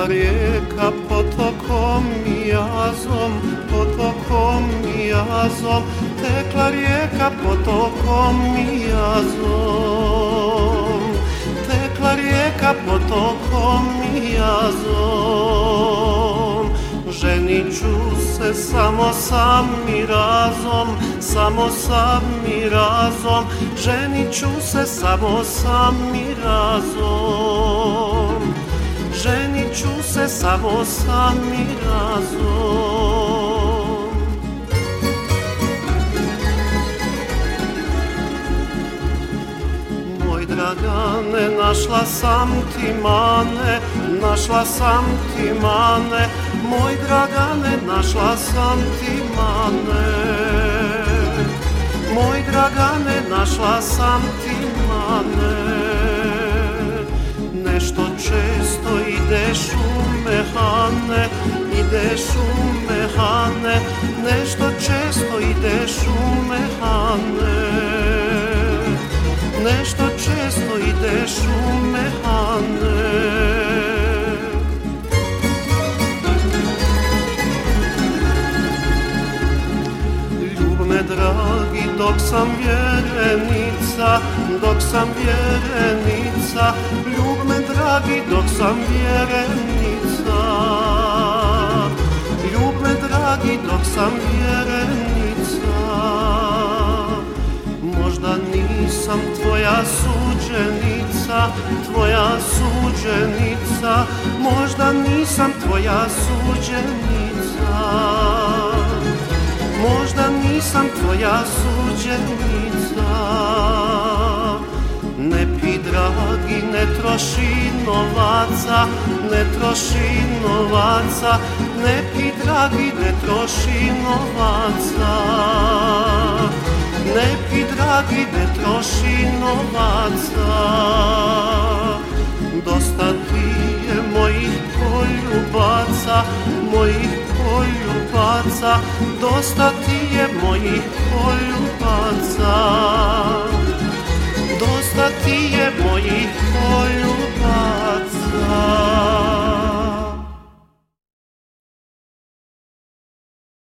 rijeka potokom i jazom, potokom i jazom, tekla rijeka potokom i jazom, tekla rijeka potokom i jazom. Ženit ću se samo sa mirazom, samo sa mirazom, ženit ću se samo sa mirazom, ženit ću se samo sa mirazom. Moj Dragane, našla sam ti mane, našla sam ti mane, moj Dragane, našla sam ti mane, moj Dragane, našla sam ti mane. Nešto često ideš u mehane, ideš u mehane, nešto često ideš u mehane, nešto često ideš u mehane. Dragi, dok sam vjerenica, dok sam vjerenica, ljub me dragi, dok sam vjerenica, ljub me dragi, dok sam vjerenica. Možda nisam tvoja suđenica, tvoja suđenica, možda nisam tvoja suđenica, možda nisam tvoja suđenica. Ne pi dragi, ne troši novaca, ne troši novaca, ne pi dragi, ne troši novaca, ne pi dragi, ne troši novaca. Dosta ti je mojih poljubaca, mojih poljubaca, dosta ti je mojih poljubaca,